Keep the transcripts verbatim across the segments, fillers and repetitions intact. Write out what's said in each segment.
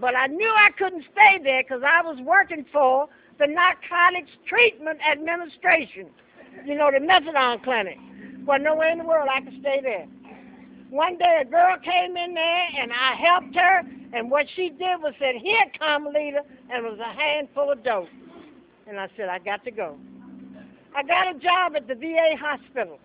But I knew I couldn't stay there because I was working for the Narcotics Treatment Administration, you know, the methadone clinic. Well, no way in the world I could stay there. One day a girl came in there and I helped her, and what she did was said, "Here, Carmelita," and it was a handful of dope. And I said, I got to go. I got a job at the V A hospital.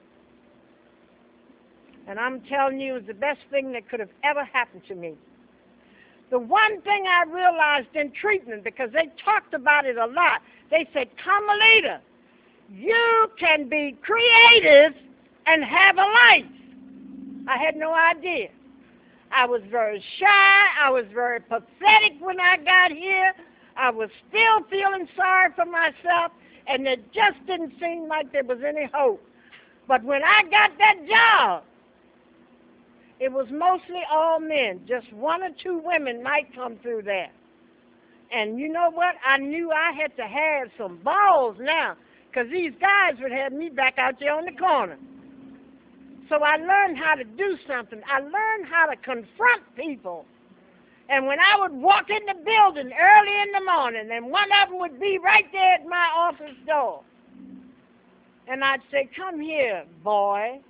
And I'm telling you, it was the best thing that could have ever happened to me. The one thing I realized in treatment, because they talked about it a lot, they said, "Carmelita, you can be creative and have a life." I had no idea. I was very shy. I was very pathetic when I got here. I was still feeling sorry for myself, and it just didn't seem like there was any hope. But when I got that job, it was mostly all men. Just one or two women might come through there. And you know what? I knew I had to have some balls now, because these guys would have me back out there on the corner. So I learned how to do something. I learned how to confront people. And when I would walk in the building early in the morning, and one of them would be right there at my office door, and I'd say, "Come here, boy."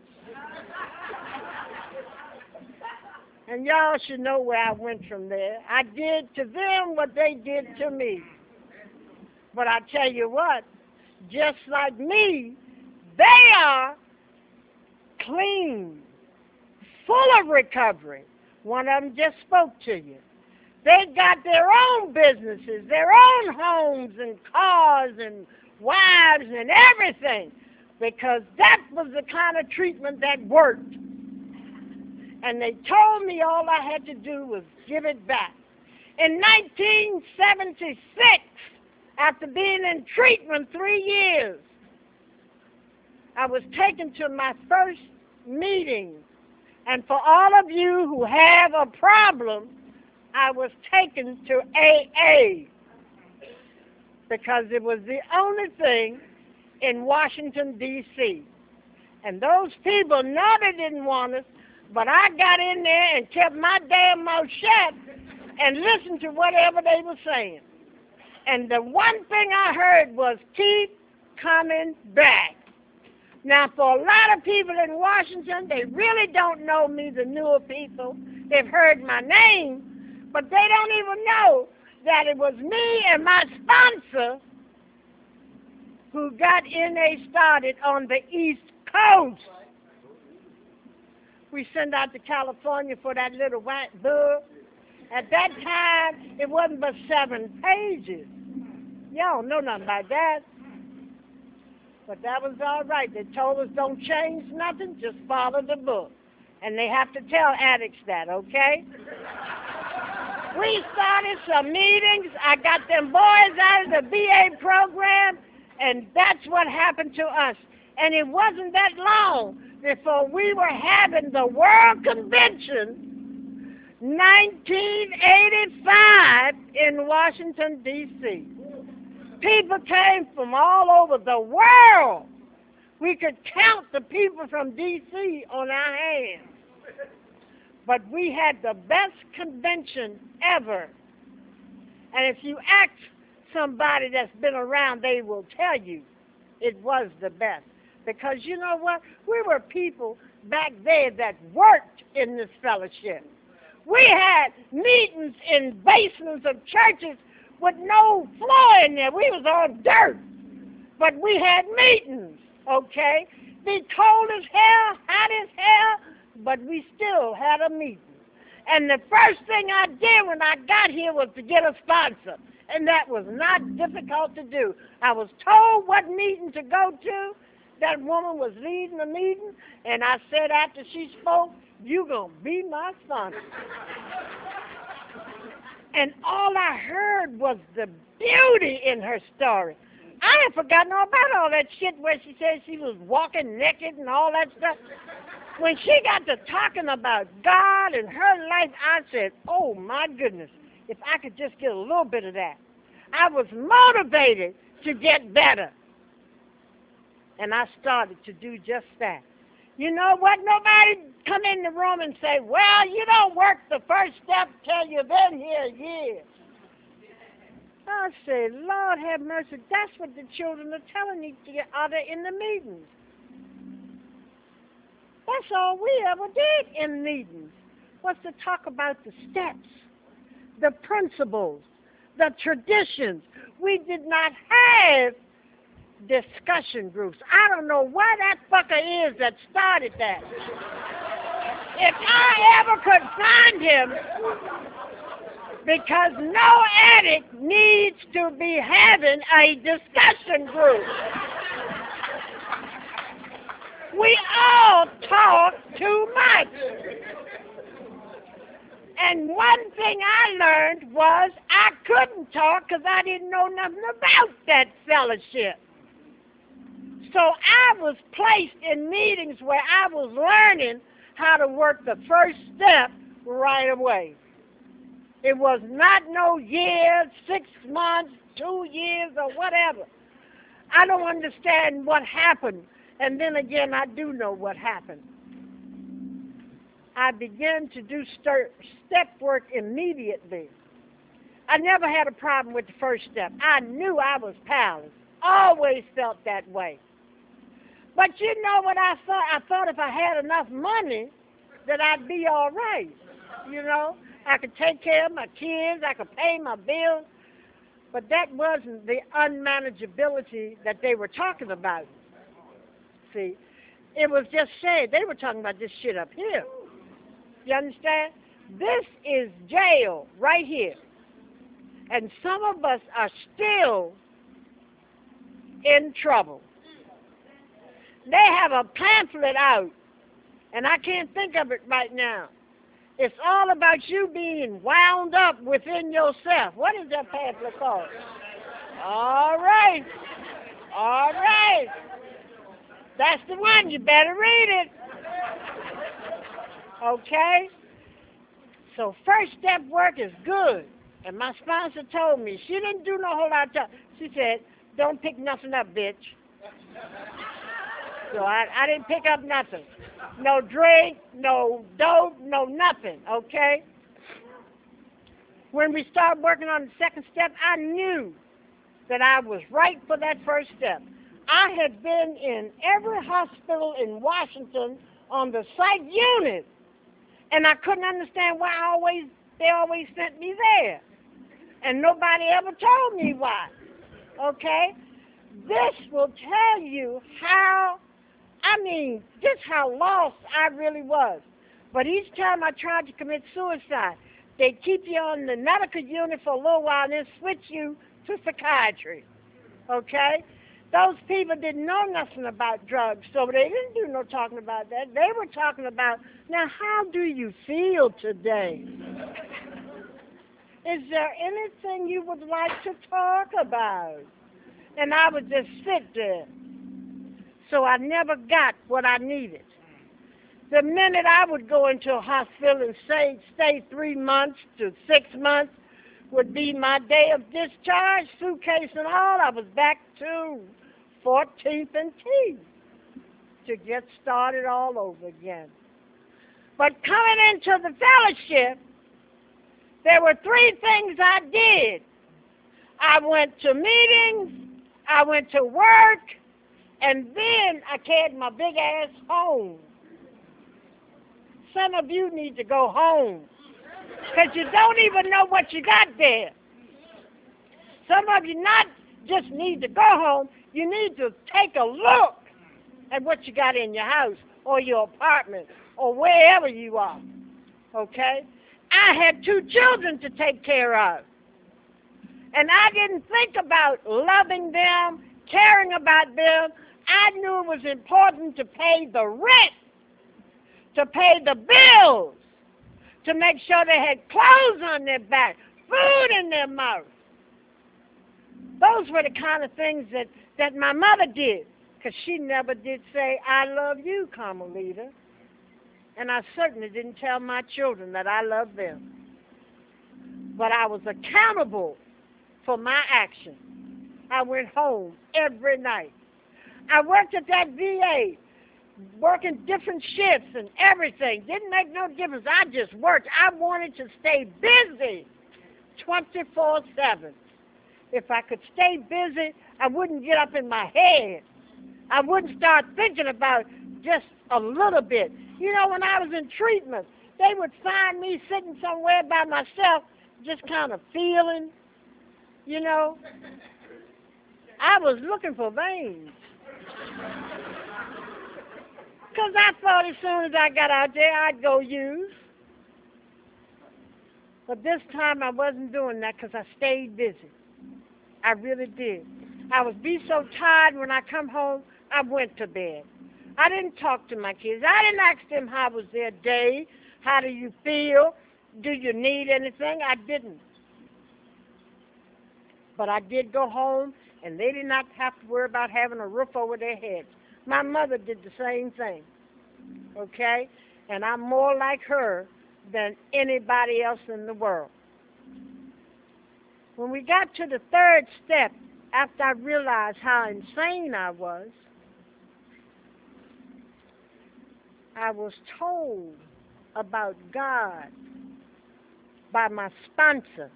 And y'all should know where I went from there. I did to them what they did to me. But I tell you what, just like me, they are clean, full of recovery. One of them just spoke to you. They got their own businesses, their own homes and cars and wives and everything, because that was the kind of treatment that worked. And they told me all I had to do was give it back. In nineteen seventy-six, after being in treatment three years, I was taken to my first meeting. And for all of you who have a problem, I was taken to A A, because it was the only thing in Washington, D C And those people know they didn't want us, but I got in there and kept my damn mouth shut and listened to whatever they were saying. And the one thing I heard was, "Keep coming back." Now, for a lot of people in Washington, they really don't know me, the newer people. They've heard my name, but they don't even know that it was me and my sponsor who got N A started on the East Coast. We sent out to California for that little white book. At that time, it wasn't but seven pages. Y'all know nothing about that. But that was all right. They told us don't change nothing, just follow the book. And they have to tell addicts that, okay? We started some meetings. I got them boys out of the B A program, and that's what happened to us. And it wasn't that long before we were having the World Convention, nineteen eighty-five, in Washington, D C People came from all over the world. We could count the people from D C on our hands. But we had the best convention ever. And if you ask somebody that's been around, they will tell you it was the best. Because you know what? We were people back there that worked in this fellowship. We had meetings in basements of churches with no floor in there. We was on dirt. But we had meetings, okay? Be cold as hell, hot as hell, but we still had a meeting. And the first thing I did when I got here was to get a sponsor. And that was not difficult to do. I was told what meeting to go to. That woman was leading the meeting, and I said after she spoke, "You gonna be my sponsor." And all I heard was the beauty in her story. I had forgotten all about all that shit where she said she was walking naked and all that stuff. When she got to talking about God and her life, I said, "Oh my goodness, if I could just get a little bit of that." I was motivated to get better. And I started to do just that. You know what? Nobody come in the room and say, well, you don't work the first step till you've been here a year. I say, Lord have mercy. That's what the children are telling each other in the meetings. That's all we ever did in meetings, was to talk about the steps, the principles, the traditions. We did not have discussion groups. I don't know why that fucker is that started that. If I ever could find him, because no addict needs to be having a discussion group. We all talk too much. And one thing I learned was I couldn't talk because I didn't know nothing about that fellowship. So I was placed in meetings where I was learning how to work the first step right away. It was not no years, six months, two years, or whatever. I don't understand what happened. And then again, I do know what happened. I began to do step work immediately. I never had a problem with the first step. I knew I was powerless. Always felt that way. But you know what I thought? I thought if I had enough money, that I'd be all right. You know, I could take care of my kids, I could pay my bills. But that wasn't the unmanageability that they were talking about. See, it was just said, they were talking about this shit up here. You understand? This is jail right here. And some of us are still in trouble. They have a pamphlet out, and I can't think of it right now. It's all about you being wound up within yourself. What is that pamphlet called? All right. All right. That's the one. You better read it. Okay? So first step work is good. And my sponsor told me, she didn't do no whole lot of talk. She said, don't pick nothing up, bitch. So I, I didn't pick up nothing. No drink, no dope, no nothing, okay? When we started working on the second step, I knew that I was right for that first step. I had been in every hospital in Washington on the psych unit, and I couldn't understand why I always they always sent me there. And nobody ever told me why, okay? This will tell you how, I mean, just how lost I really was. But each time I tried to commit suicide, they keep you on the medical unit for a little while and then switch you to psychiatry, okay? Those people didn't know nothing about drugs, so they didn't do no talking about that. They were talking about, now, how do you feel today? Is there anything you would like to talk about? And I would just sit there. So I never got what I needed. The minute I would go into a hospital and say, stay three months to six months would be my day of discharge, suitcase and all, I was back to fourteenth and T to get started all over again. But coming into the fellowship, there were three things I did. I went to meetings, I went to work, and then I carried my big ass home. Some of you need to go home because you don't even know what you got there. Some of you not just need to go home, you need to take a look at what you got in your house or your apartment or wherever you are, okay? I had two children to take care of, and I didn't think about loving them, caring about them. I knew it was important to pay the rent, to pay the bills, to make sure they had clothes on their back, food in their mouth. Those were the kind of things that, that my mother did, because she never did say, I love you, Carmelita. And I certainly didn't tell my children that I loved them. But I was accountable for my actions. I went home every night. I worked at that V A. working different shifts and everything. Didn't make no difference. I just worked. I wanted to stay busy twenty-four seven. If I could stay busy, I wouldn't get up in my head. I wouldn't start thinking about just a little bit. You know, when I was in treatment, they would find me sitting somewhere by myself, just kind of feeling, you know. I was looking for veins. Because I thought as soon as I got out there, I'd go use. But this time I wasn't doing that because I stayed busy. I really did. I would be so tired when I come home, I went to bed. I didn't talk to my kids. I didn't ask them how was their day, how do you feel, do you need anything? I didn't. But I did go home, and they did not have to worry about having a roof over their heads. My mother did the same thing, okay? And I'm more like her than anybody else in the world. When we got to the third step, after I realized how insane I was, I was told about God by my sponsor.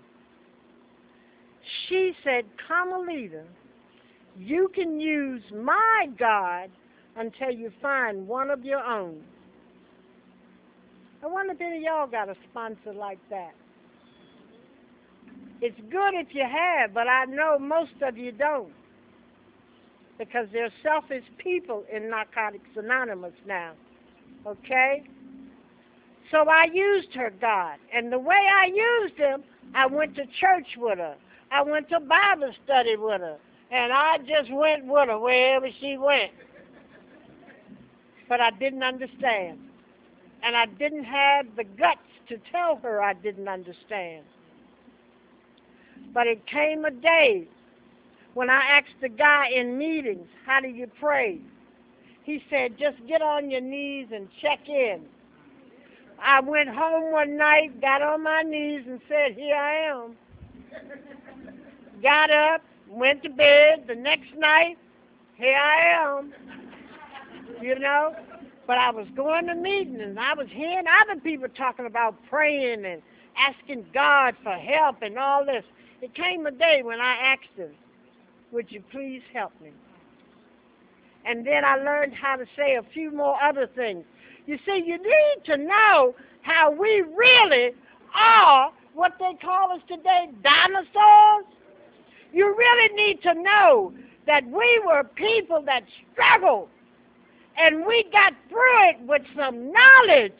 She said, Carmelita, you can use my God until you find one of your own. I wonder if any of y'all got a sponsor like that. It's good if you have, but I know most of you don't, because there are selfish people in Narcotics Anonymous now, okay? So I used her God, and the way I used him, I went to church with her. I went to Bible study with her, and I just went with her wherever she went. But I didn't understand, and I didn't have the guts to tell her I didn't understand. But it came a day when I asked the guy in meetings, how do you pray? He said, just get on your knees and check in. I went home one night, got on my knees and said, here I am. Got up, went to bed. The next night, here I am. You know? But I was going to meetings, and I was hearing other people talking about praying and asking God for help and all this. It came a day when I asked him, would you please help me? And then I learned how to say a few more other things. You see, you need to know how we really are what they call us today, dinosaurs. You really need to know that we were people that struggled, and we got through it with some knowledge.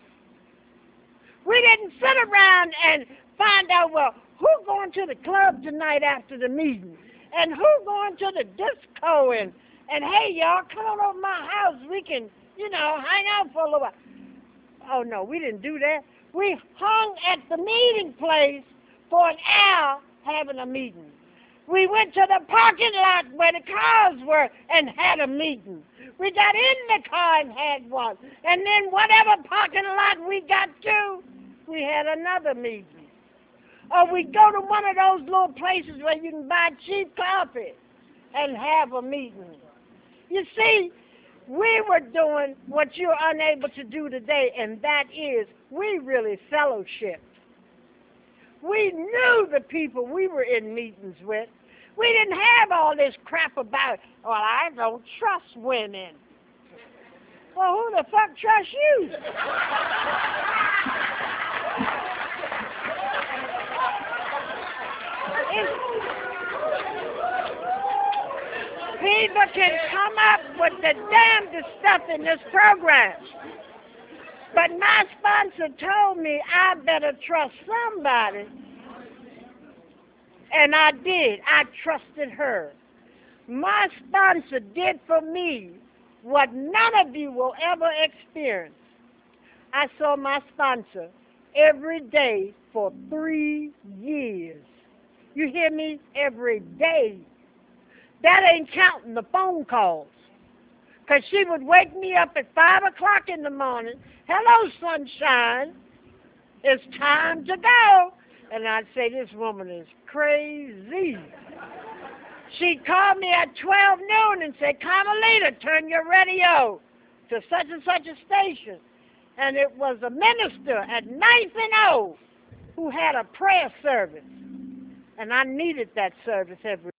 We didn't sit around and find out, well, who going to the club tonight after the meeting? And who going to the disco? And, and hey, y'all, come on over to my house. We can, you know, hang out for a little while. Oh, no, we didn't do that. We hung at the meeting place for an hour having a meeting. We went to the parking lot where the cars were and had a meeting. We got in the car and had one. And then whatever parking lot we got to, we had another meeting. Or we go to one of those little places where you can buy cheap coffee and have a meeting. You see, we were doing what you're unable to do today, and that is we really fellowshiped. We knew the people we were in meetings with. We didn't have all this crap about, well, I don't trust women. Well, who the fuck trusts you? People can come up with the damnedest stuff in this program. But my sponsor told me I better trust somebody. And I did. I trusted her. My sponsor did for me what none of you will ever experience. I saw my sponsor every day for three years. You hear me? Every day. That ain't counting the phone calls. Because she would wake me up at five o'clock in the morning. Hello, sunshine. It's time to go. And I'd say, this woman is crazy. She'd call me at twelve noon and say, Carmelita, turn your radio to such and such a station, and it was a minister at Ninth and O who had a prayer service, and I needed that service every